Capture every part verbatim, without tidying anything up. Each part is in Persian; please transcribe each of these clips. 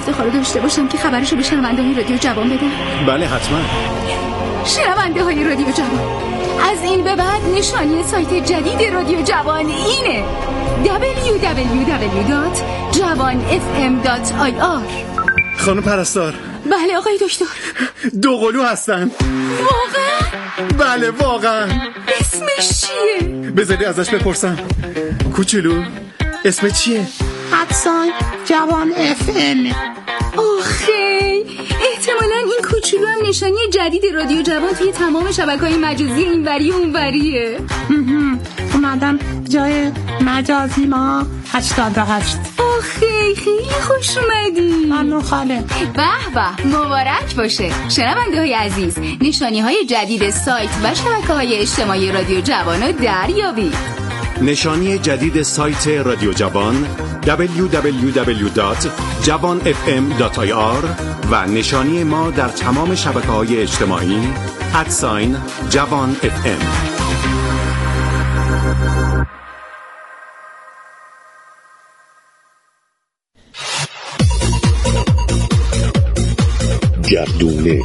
افتخار داشته باشم که خبرشو به شنونده های رادیو جوان بدم؟ بله حتما. شنونده های رادیو جوان، از این به بعد نشانی سایت جدید رادیو جوان اینه دبلیو دبلیو دبلیو دات جوان اف ام دات آی آر. خانم پرستار. بله آقای دکتر. دوقلو هستن. واقعا؟ بله واقعا. اسمش چیه؟ بذاری ازش بپرسم. کوچولو اسم چیه؟ حدسان جوان اف ام. آخی احتمالاً این کوچولو هم نشانی جدید رادیو جوان توی تمام شبکه‌های مجازی اینوری و اونوریه. اومدم جای مجازی ما هشتاد و هشت. آخی خیلی خوش اومدی. ممنون خاله. به به مبارک باشه. شنونده های عزیز، نشانی های جدید سایت و شبکه های اجتماعی رادیو جوان رو دریابید. نشانی جدید سایت رادیو جوان دبلیو دبلیو دبلیو دات جوان اف ام دات آی آر و نشانی ما در تمام شبکه‌های اجتماعی ادساین جوان اف ام. گردونه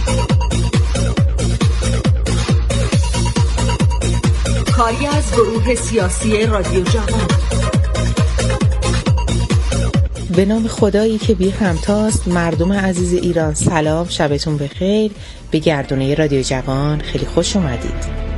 کاری از گروه سیاسی رادیو جوان. به نام خدایی که بی همتاست. مردم عزیز ایران سلام، شبتون بخیر. به گردونه رادیو جوان خیلی خوش اومدید.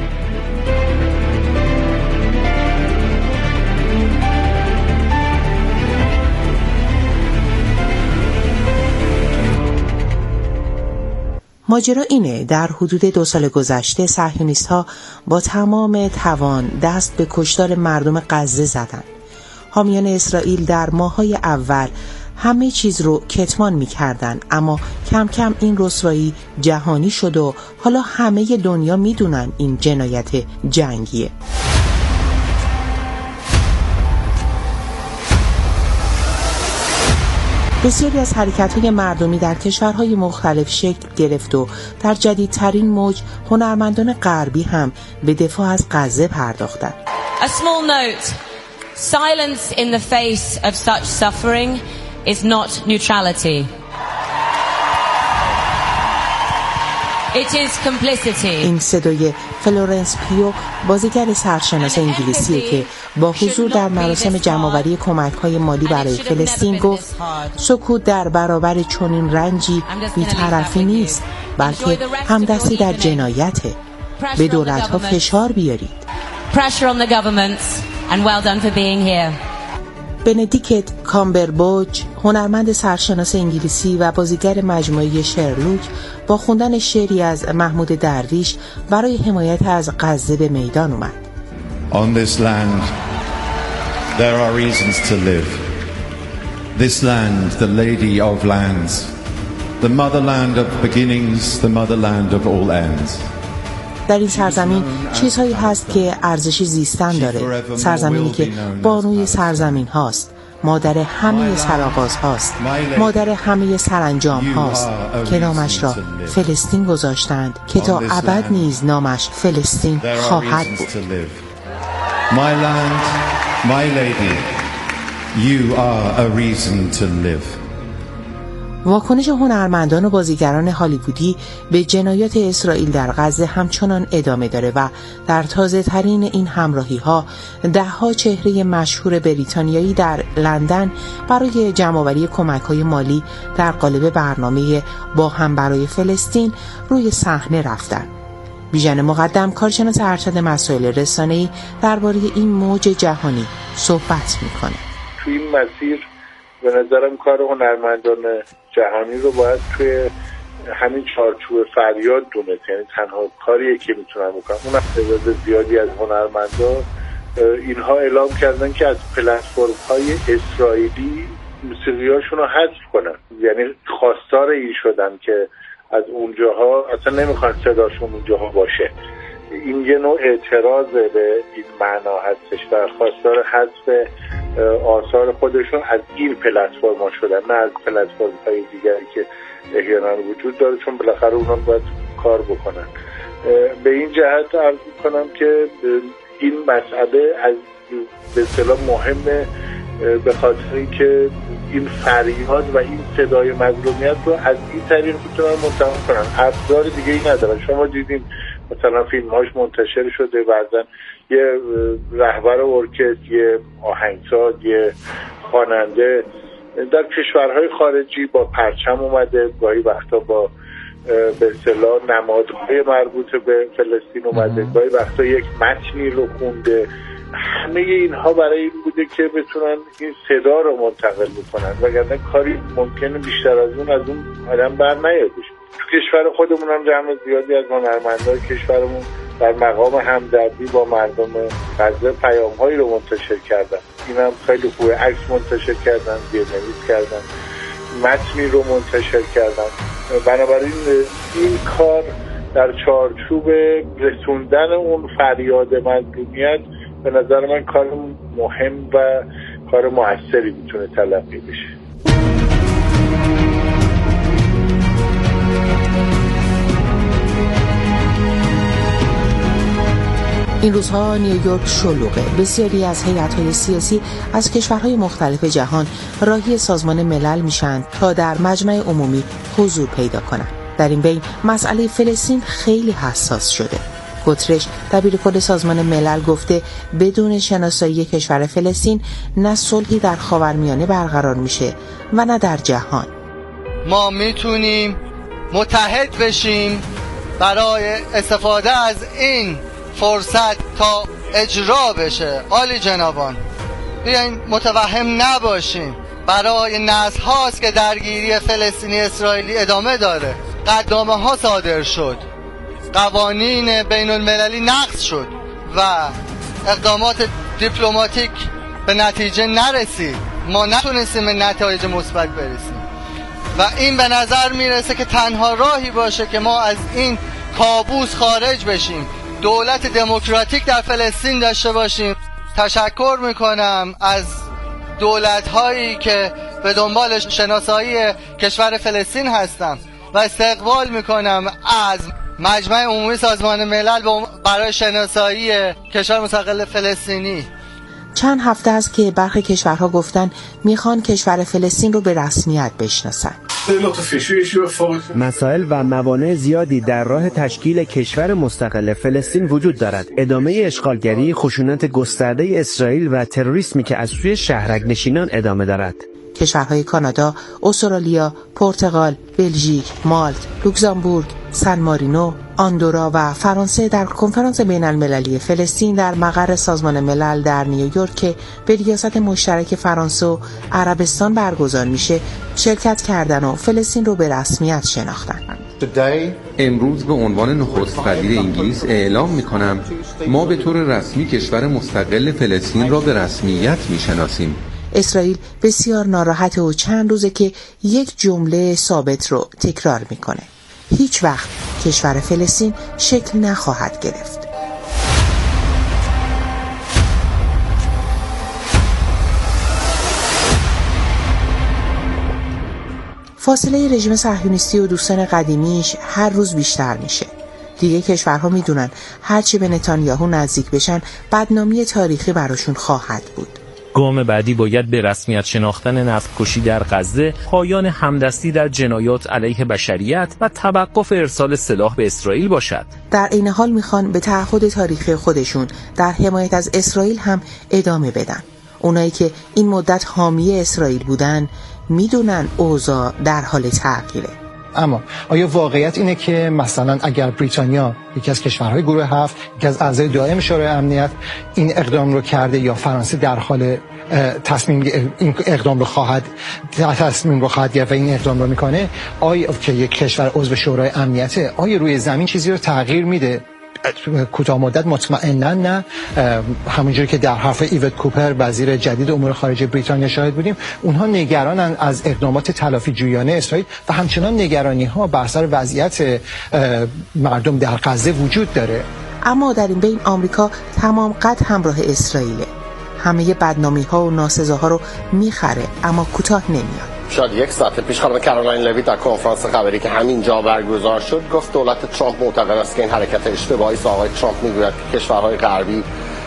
ماجرا اینه، در حدود دو سال گذشته صهیونیست‌ها با تمام توان دست به کشتار مردم غزه زدند. حامیان اسرائیل در ماه‌های اول همه چیز رو کتمان می‌کردن، اما کم کم این رسوایی جهانی شد و حالا همه دنیا می‌دونن این جنایت جنگیه. بسیاری از حرکت‌های مردمی در کشورهای مختلف شکل گرفت و در جدیدترین موج هنرمندان غربی هم به دفاع از غزه پرداختند. A small note. Silence in the face of such suffering is not neutrality. It is complicity. این صدای فلورنس پیو، بازیگر سرشناس انگلیسیه که با حضور در مراسم جمع‌آوری کمک‌های مالی برای فلسطین گفت سکوت در برابر چنین رنجی بی‌طرفی نیست، بلکه همدستی در جنایته. به دولت‌ها فشار بیارید. Pressure on the governments and well done for being here. بندیکت کامبربوچ، هنرمند سرشناس انگلیسی و بازیگر مجموعه شرلوک، با خوندن شعری از محمود درویش برای حمایت از غزه به میدان اومد. On this land there are reasons to live. This land, the lady of lands, the motherland of beginnings, the motherland of all ends. در این سرزمین چیزهایی هست که ارزش زیستن داره، سرزمینی که بانوی سرزمین هاست، مادر همه سرآغاز هاست، مادر همه سرانجام هاست که نامش را فلسطین گذاشتند که تا ابد نیز نامش فلسطین خواهد بود. My land, my lady, you are a reason to live. واکنش هنرمندان و بازیگران هالیوودی به جنایات اسرائیل در غزه همچنان ادامه داره و در تازه ترین این همراهی ها ده ها چهره مشهور بریتانیایی در لندن برای جمع‌آوری کمک‌های مالی در قالب برنامه با هم برای فلسطین روی صحنه رفتن. بیژن مقدم، کارشناس ارشد مسائل رسانه‌ای، درباره این موج جهانی صحبت میکنه. تو این مسیر به نظرم کار هنرمندان جهانی رو باید توی همین چارچوب فریاد دونست، یعنی تنها کاریه که میتونن بکنن. اون تعداد زیادی از هنرمندان اینها اعلام کردن که از پلتفرم های اسرائیلی موسیقیاشون رو حذف کنن، یعنی خواستار این شدن که از اونجاها اصلا نمیخوان صداشون اونجاها باشه. این یه نوع اعتراض به این معنا هستش و خواستار حذف آثار خودشون از این پلتفرم ها شدن، نه از پلتفرم های دیگری که احیانا وجود داره، چون بالاخره اونا باید کار بکنن. به این جهت عرض کنم که این مسئله از به اصطلاح مهم به خاطر اینکه این فریاد و این صدای مظلومیت رو از این طریق میتونن منتقل کنن. ابزار دیگه ای ندارن. شما دیدین مثلا فیلم‌هاش منتشر شده، بعضن یه رهبر ارکستر، یه آهنگساز، یه خواننده در کشورهای خارجی با پرچم اومده، گاهی وقتا با به اصطلاح نمادهای مربوط به فلسطین اومده، گاهی وقتا یک متنی رو خونده. همه اینها برای این بوده که بتونن این صدا رو منتقل بکنن، وگرنه کاری ممکنه بیشتر از اون از اون آدم بر نیادش. تو کشور خودمون هم جمع زیادی از هنرمندای کشورمون در مقام همدردی با مردم غزه پیام‌هایی رو منتشر کردن. اینم خیلی خوبه، عکس منتشر کردن، زیرنویس کردن، متنی رو منتشر کردن. بنابراین این کار در چارچوب رسوندن اون فریاد مظلومیت به نظر من کار مهم و کار موثری میتونه تلقی بشه. این روزها نیویورک شلوغه. بسیاری از هیئت‌های سیاسی از کشورهای مختلف جهان راهی سازمان ملل میشن تا در مجمع عمومی حضور پیدا کنند. در این بین مسئله فلسطین خیلی حساس شده. گوترش دبیرکل سازمان ملل گفته بدون شناسایی کشور فلسطین نه صلحی در خاورمیانه برقرار میشه و نه در جهان. ما میتونیم متحد بشیم برای استفاده از این فرصت تا اجرا بشه. عالی جنابان، بیاین متوهم نباشیم. برای نسل هاست که درگیری فلسطینی اسرائیلی ادامه داره. قدنامه ها صادر شد، قوانین بین المللی نقض شد و اقدامات دیپلماتیک به نتیجه نرسید. ما نتونستیم به نتایج مثبت برسیم و این به نظر میرسه که تنها راهی باشه که ما از این کابوس خارج بشیم، دولت دموکراتیک در فلسطین داشته باشیم. تشکر میکنم از دولت هایی که به دنبال شناسایی کشور فلسطین هستم و استقبال میکنم از مجمع عمومی سازمان ملل برای شناسایی کشور مستقل فلسطینی. چند هفته است که برخی کشورها گفتن میخوان کشور فلسطین رو به رسمیت بشناسن. مسائل و موانع زیادی در راه تشکیل کشور مستقل فلسطین وجود دارد. ادامه اشغالگری، خشونت گسترده اسرائیل و تروریسمی که از سوی شهرک نشینان ادامه دارد. کشورهای کانادا، استرالیا، پرتغال، بلژیک، مالت، لوکزامبورگ، سن مارینو، آندورا و فرانسه در کنفرانس بین المللی فلسطین در مقر سازمان ملل در نیویورک که به ریاست مشترک فرانسه و عربستان برگزار میشه شرکت کردن و فلسطین رو به رسمیت شناختن. امروز به عنوان نخست وزیر انگلیس اعلام میکنم ما به طور رسمی کشور مستقل فلسطین را به رسمیت میشناسیم. اسرائیل بسیار ناراحته و چند روزه که یک جمله ثابت رو تکرار میکنه: هیچ وقت کشور فلسطین شکل نخواهد گرفت. فاصله رژیم صهیونیستی و دوستان قدیمیش هر روز بیشتر میشه. دیگه کشورها میدونن هرچی به نتانیاهو نزدیک بشن بدنامی تاریخی براشون خواهد بود. گام بعدی باید به رسمیت شناختن نسل‌کشی در غزه، پایان همدستی در جنایات علیه بشریت و توقف ارسال سلاح به اسرائیل باشد. در این حال میخوان به تعهد تاریخی خودشون در حمایت از اسرائیل هم ادامه بدن. اونایی که این مدت حامی اسرائیل بودن میدونن اوضاع در حال تغییره. اما آیا واقعیت اینه که مثلا اگر بریتانیا یکی از کشورهای گروه هفت، یکی از اعضای دائم شورای امنیت این اقدام رو کرده یا فرانسه در حال تصمیم این اقدام رو خواهد تصمیم رو خواهد گرفت و این اقدام رو میکنه، آیا که یک کشور عضو شورای امنیت آیا روی زمین چیزی رو تغییر میده؟ کوتاه مدت مطمئنا نه. همونجوری که در حرف ایوت کوپر وزیر جدید امور خارجه بریتانیا شاهد بودیم، اونها نگرانن از اقدامات تلافی جویانه اسرائیل و همچنان نگرانی ها بر سر وضعیت مردم در غزه وجود داره. اما در این بین آمریکا تمام قد همراه اسرائیله. همه بدنامی ها و ناسزاها رو میخره اما کوتاه نمیاد. شاید یک ساعت پیش خانم کارولین لوی در کنفرانس خبری که همینجا برگزار شد گفت دولت ترامپ معتقد است که این حرکت اشتباهی است. آقای ترامپ میگوید که کشورهای غربی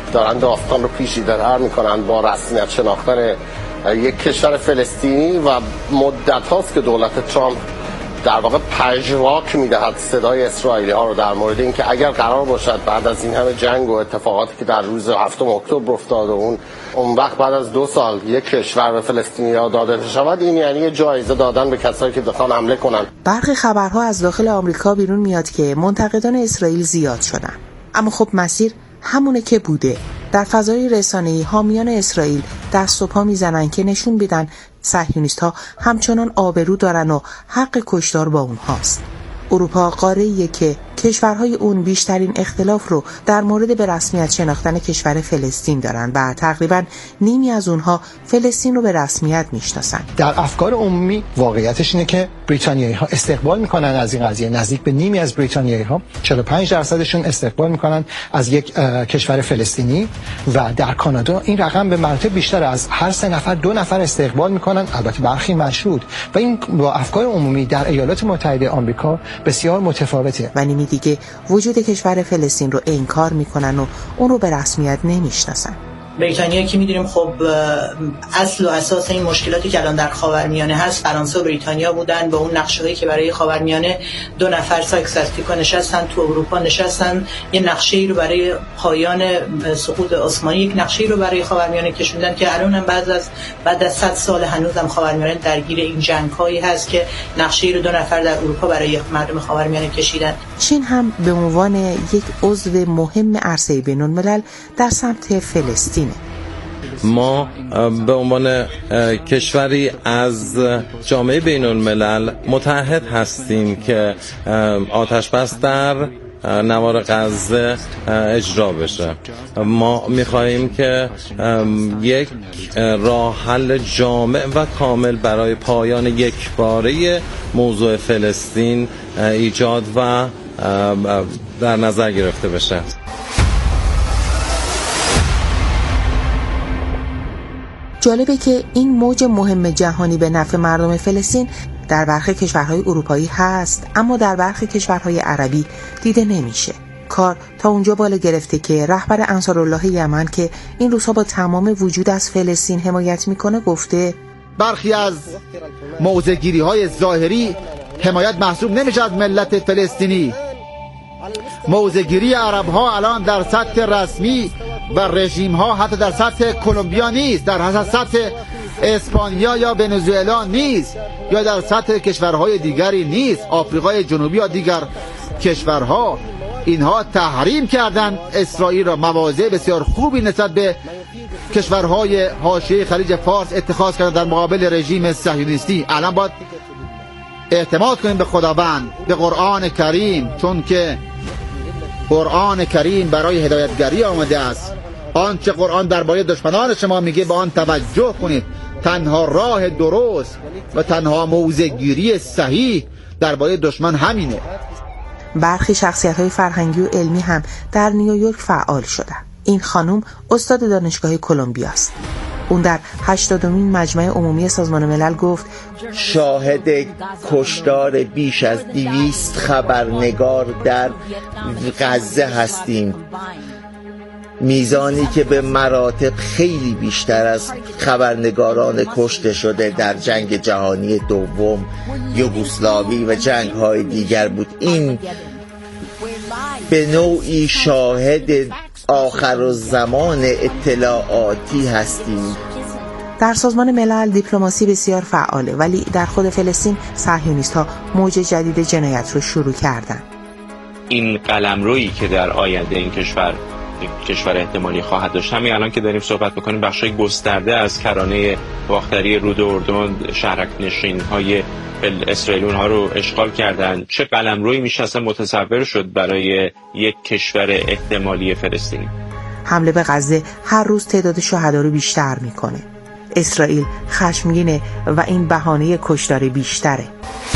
دارن داستان رو پیچیده‌تر میکنن با رسمیت شناختن یک کشور فلسطینی و مدت هاست که دولت ترامپ در واقع پژواک میدهد صدای اسرائیلی ها رو در مورد اینکه اگر قرار باشد بعد از این همه جنگ و اتفاقاتی که در روز هفتم اکتبر افتاد و اون اون وقت بعد از دو سال یک کشور به فلسطینی‌ها داده شود، این یعنی جایزه دادن به کسایی که بخوان حمله کنن. برخی خبرها از داخل آمریکا بیرون میاد که منتقدان اسرائیل زیاد شدن، اما خب مسیر همونه که بوده. در فضای رسانه‌ای حامیان اسرائیل دست و پا میزنن که نشون بدن صهیونیست‌ها همچنان آبرو دارن و حق کشتار با اونهاست. اروپا قاره‌ایه که کشورهای اون بیشترین اختلاف رو در مورد به رسمیت شناختن کشور فلسطین دارن و تقریباً نیمی از اونها فلسطین رو به رسمیت میشناسن. در افکار عمومی واقعیتش اینه که بریتانیایی‌ها استقبال میکنن از این قضیه. نزدیک به نیمی از بریتانیایی‌ها، چهل و پنج درصدشون استقبال میکنن از یک کشور فلسطینی و در کانادا این رقم به مراتب بیشتر، از هر سه نفر دو نفر استقبال میکنن، البته برخی مشروط. و این با افکار عمومی در ایالات متحده آمریکا بسیار متفاوته. و نیمی دیگه وجود کشور فلسطین رو انکار میکنن و اون رو به رسمیت نمیشناسن. بریتانیا که میدونیم خب اصل و اساس این مشکلاتی که الان در خاورمیانه هست فرانسه و بریتانیا بودن، با اون نقشه‌ای که برای خاورمیانه دو نفر سایکس پیکو نشستن تو اروپا نشستن، یه نقشه‌ای رو برای پایان سقوط عثمانی، یک نقشه‌ای رو برای خاورمیانه کشوندن که الان هم بعد از بعد از صد سال هنوزم خاورمیانه درگیر این جنگ‌هایی هست که نقشه‌ای رو دو نفر در اروپا برای مردم خاورمیانه کشیدن. چین هم به عنوان یک عضو مهم عرصه بین‌الملل در سمت فلسطین. ما به عنوان کشوری از جامعه بین الملل متحد هستیم که آتش بس در نوار غزه اجرا بشه. ما می‌خواهیم که یک راه حل جامع و کامل برای پایان یکباره موضوع فلسطین ایجاد و در نظر گرفته بشه. جالبه که این موج مهم جهانی به نفع مردم فلسطین در برخی کشورهای اروپایی هست، اما در برخی کشورهای عربی دیده نمیشه. کار تا اونجا بالا گرفته که رهبر انصارالله یمن که این روزها با تمام وجود از فلسطین حمایت میکنه گفته برخی از موضع‌گیری های ظاهری حمایت محسوب نمیشه از ملت فلسطینی. موضع‌گیری عرب ها الان در سطح رسمی و رژیم ها حتی در سطح کلمبیا نیست، در سطح اسپانیا یا ونزوئلا نیست، یا در سطح کشورهای دیگری نیست، آفریقای جنوبی یا دیگر کشورها. اینها تحریم کردن اسرائیل را، مواضع بسیار خوبی نسبت به کشورهای حاشیه خلیج فارس اتخاذ کردن در مقابل رژیم صهیونیستی. الان باید اعتماد کنیم به خداوند، به قرآن کریم، چون که قرآن کریم برای هدایتگری آمده است. آنچه قرآن درباره دشمنان شما میگه به آن توجه کنید. تنها راه درست و تنها موضع‌گیری صحیح درباره دشمن همینه. برخی شخصیت‌های فرهنگی و علمی هم در نیویورک فعال شدن. این خانم استاد دانشگاه کلمبیا است. اون در هشتادمین مجمع عمومی سازمان ملل گفت شاهد کشتار بیش از دویست خبرنگار در غزه هستیم، میزانی که به مراتب خیلی بیشتر از خبرنگاران کشته شده در جنگ جهانی دوم، یوگسلاوی و جنگ‌های دیگر بود. این به نوعی شاهد آخرالزمان اطلاعاتی هستیم. در سازمان ملل دیپلماسی بسیار فعاله، ولی در خود فلسطین صهیونیست‌ها موج جدید جنایت رو شروع کردن. این قلمرویی که در آینده این کشور کشور احتمالی خواهد داشت، همین الان که داریم صحبت می‌کنیم بخشای گسترده از کرانه باختری رود اردن شهرک نشین‌های اسرائیل اونها رو اشغال کردن. چه قلمرویی میشه اصلا متصور شد برای یک کشور احتمالی فلسطینی؟ حمله به غزه هر روز تعداد شهدا رو بیشتر میکنه. اسرائیل خشمگینه و این بهانه کشتار بیشتره.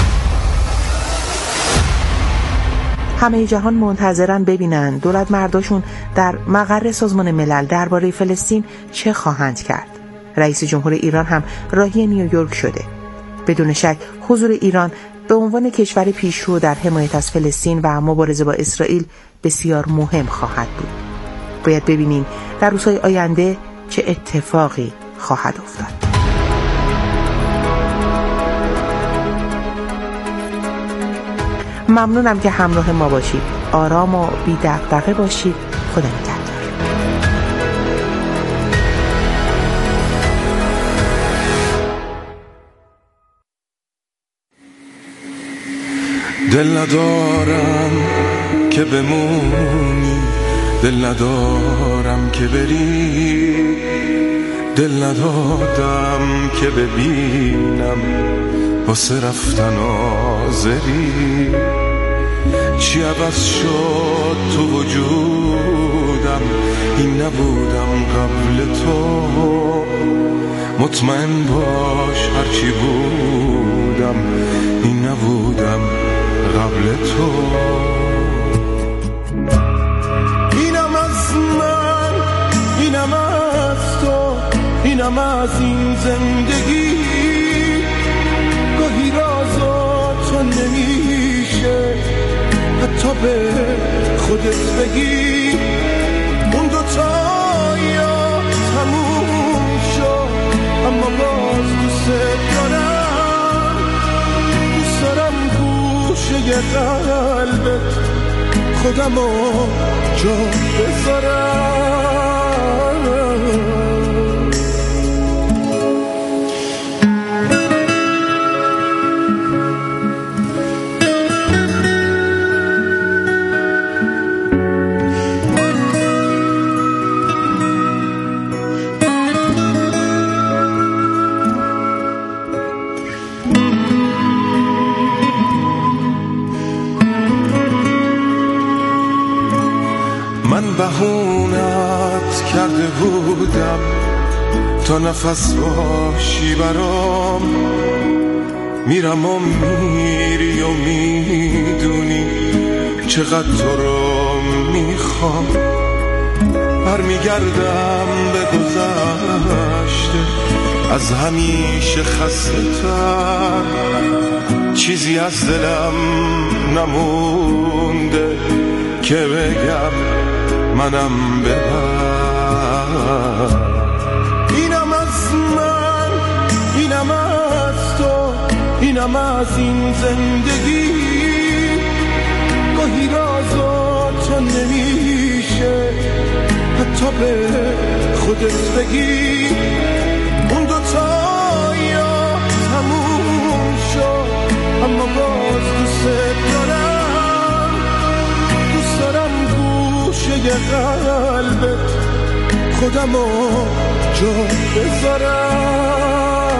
همه جهان منتظرن ببینن دولت مرداشون در مقر سازمان ملل درباره فلسطین چه خواهند کرد. رئیس جمهور ایران هم راهی نیویورک شده. بدون شک حضور ایران به عنوان کشور پیشرو در حمایت از فلسطین و مبارزه با اسرائیل بسیار مهم خواهد بود. باید ببینیم در روزهای آینده چه اتفاقی خواهد افتاد. ممنونم که همراه ما باشید. آرام و بی دغدغه باشید. خدا نگهدار. دل ندارم که بمونی، دل ندارم که بری، دل ندادم که ببینم واسه رفتن آزری. چی عوض شد تو وجودم، این نبودم قبل تو. مطمئن باش هرچی بودم، این نبودم قبل تو. اینم از من، اینم از تو، اینم از این زندگی. گاهی رازا تو نمیشه حتی به خودت بگی. اون دوتا یا تموم شد، اما باز دوست دارم. دوست دارم گوشه قلبت خودمو جا بذارم. بهونت کرده بودم تا نفس باشی برام. میرم و میری و میدونی چقدر تو رو میخوام. برمیگردم به گذشته از همیشه خسته تر. چیزی از دلم نمونده که بگم منم ببر. اینم از من، اینم از تو، اینم از این زندگی. گاهی رازا تو نمیشه حتی به خودت بگی. اون دوتا یا تموم شد، اما باز دوست دارم. دوست دارم گوشه قلبت خودمو جا بذارم.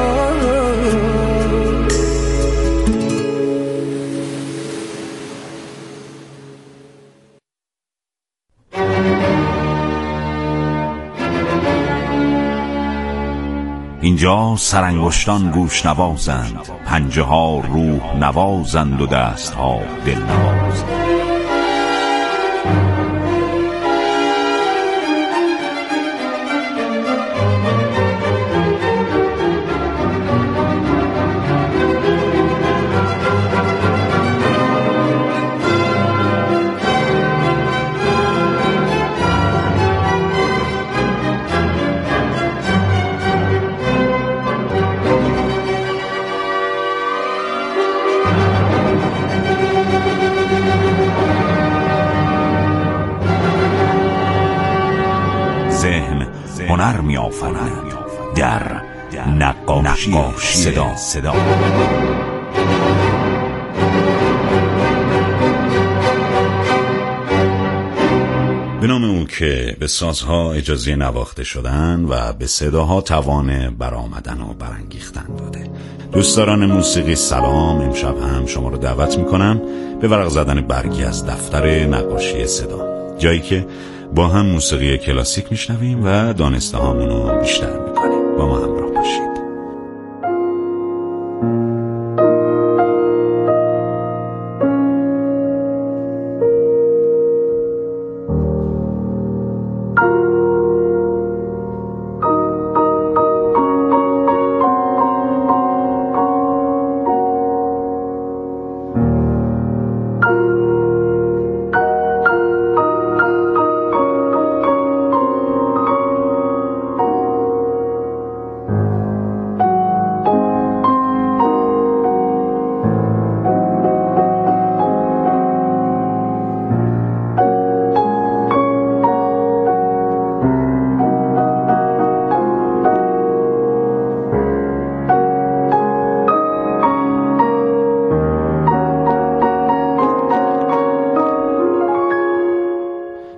اینجا سرانگشتان گوش نوازند، پنجه ها روح نوازند و دست ها دل نوازند. هنر می آفرد در نقاشی صدا. صدا به نام او که به سازها اجازه نواخته شدن و به صداها توان برآمدن و برانگیختن داده. دوستداران موسیقی سلام. امشب هم شما رو دعوت می کنم به ورق زدن برگی از دفتر نقاشی صدا، جایی که با هم موسیقی کلاسیک میشنویم و دانسته هامونو بیشتر میکنیم. با ما همراه باشید.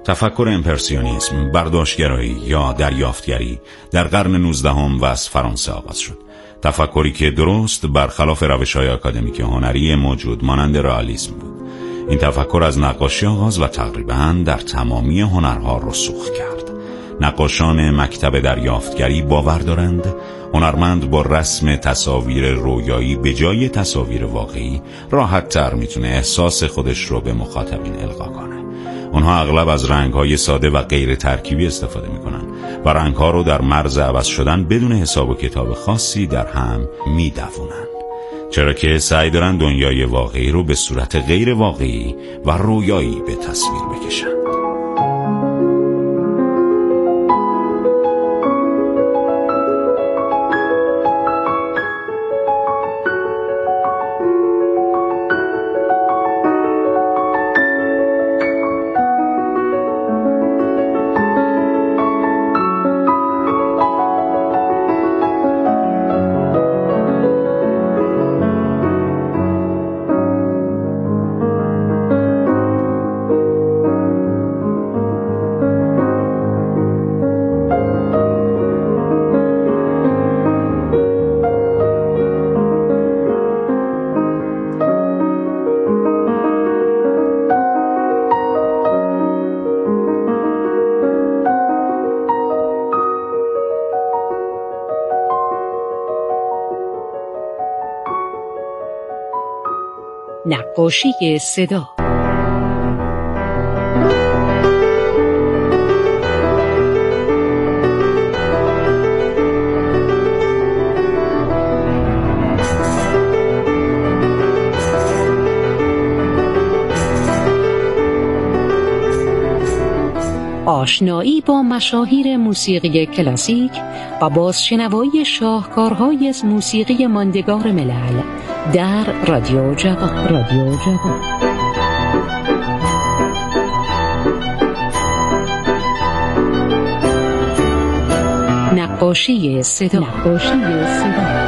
تفکر امپرسیونیسم، برداشتگرایی یا دریافتگری در قرن نوزدهم و از فرانسه آغاز شد. تفکری که درست برخلاف روش‌های آکادمیک هنری موجود مانند رئالیسم بود. این تفکر از نقاشی آغاز و تقریباً در تمامی هنرها رسوخ کرد. نقاشان مکتب دریافتگری باور دارند هنرمند با رسم تصاویر رویایی به جای تصاویر واقعی راحت تر میتونه احساس خودش رو به مخاطبین القا کنه. اونها اغلب از رنگ‌های ساده و غیر ترکیبی استفاده میکنن و رنگ‌ها رو در مرز عوض شدن بدون حساب و کتاب خاصی در هم میدوونن، چرا که سعی دارن دنیای واقعی رو به صورت غیر واقعی و رویایی به تصویر بکشن. نقاشی صدا. آشنایی با مشاهیر موسیقی کلاسیک و بازشنوایی شاهکارهای از موسیقی ماندگار ملل در رادیو جوان. رادیو جوان. نقاشی صدا. نقاشی صدا.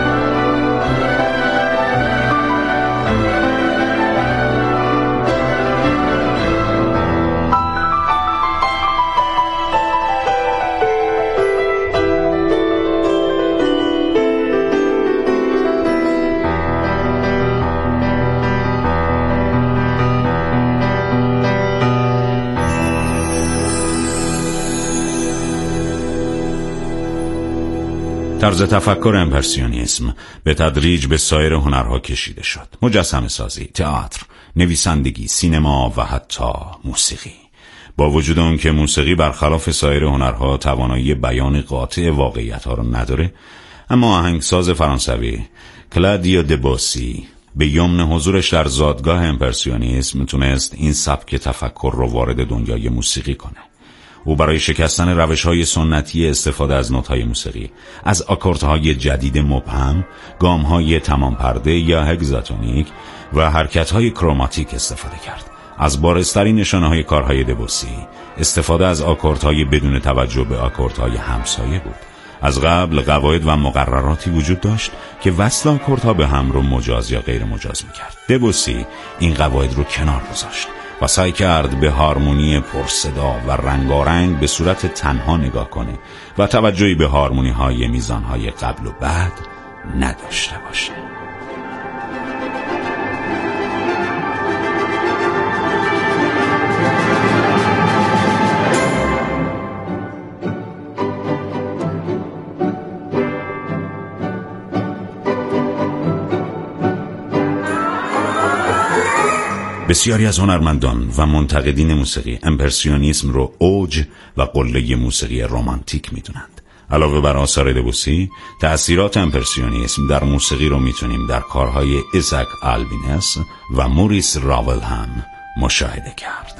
طرز تفکر امپرسیونیسم به تدریج به سایر هنرها کشیده شد. مجسمه سازی، تئاتر، نویسندگی، سینما و حتی موسیقی. با وجود اون که موسیقی برخلاف سایر هنرها توانایی بیان قاطع واقعیت‌ها رو نداره، اما آهنگساز فرانسوی کلادیو دبوسی به یمن حضورش در زادگاه امپرسیونیسم تونست این سبک تفکر رو وارد دنیای موسیقی کنه. او برای شکستن روش‌های سنتی استفاده از نوت‌های موسیقی، از آکوردهای جدید مبهم، گام‌های تمام پرده یا هگزاتونیک و حرکت‌های کروماتیک استفاده کرد. از بارزترین نشانه‌های کارهای دبوسی استفاده از آکوردهای بدون توجه به آکوردهای همسایه بود. از قبل قواعد و مقرراتی وجود داشت که وصل آکوردها به هم رو مجاز یا غیر مجاز می‌کرد. دبوسی این قواعد رو کنار گذاشت و سعی کرد به هارمونی پرصدا و رنگارنگ به صورت تنها نگاه کنه و توجهی به هارمونی های میزان های قبل و بعد نداشته باشه. بسیاری از هنرمندان و منتقدین موسیقی امپرسیونیسم رو اوج و قله موسیقی رمانتیک میدونند. علاوه بر آثار دبوسی، تأثیرات امپرسیونیسم در موسیقی رو میتونیم در کارهای ایزاک آلبینس و موریس راول هم مشاهده کرد.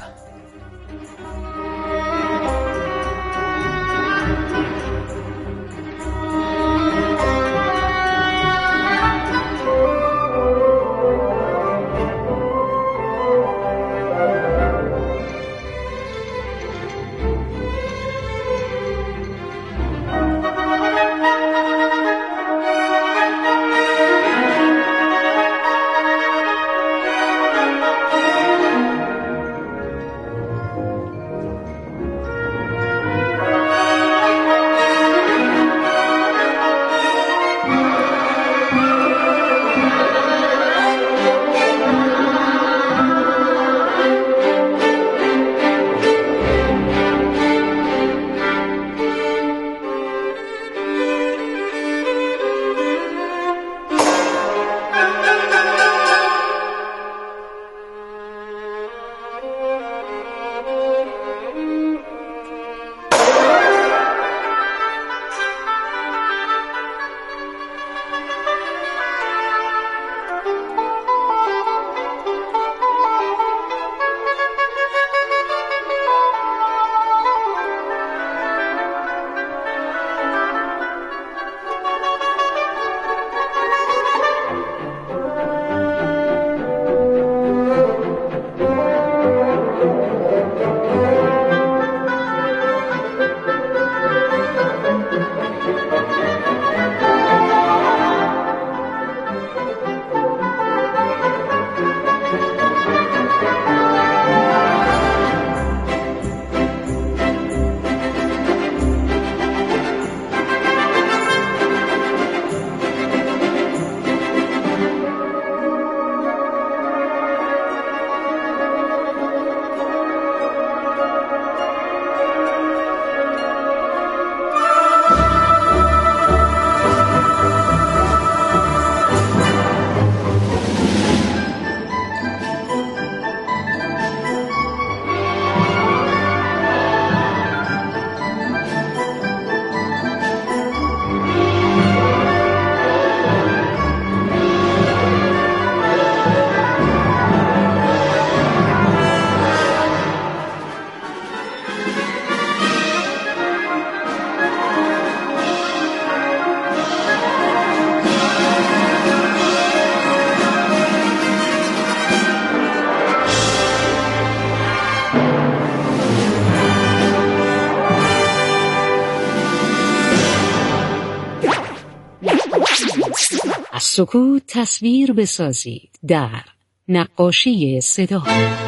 سکوت تصویر بسازید در نقاشی صدا.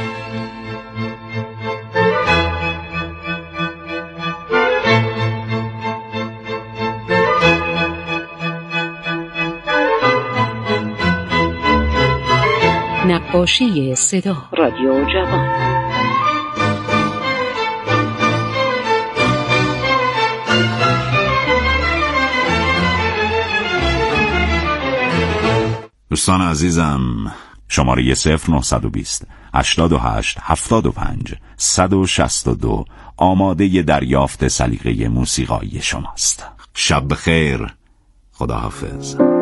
نقاشی صدا، رادیو جوان. دوستان عزیزم، شماره صفر نهصد و بیست هشتاد و هشت هفتاد و پنج صد و شصت و دو آماده دریافت سلیقه موسیقایی شماست. شب بخیر، خداحافظ.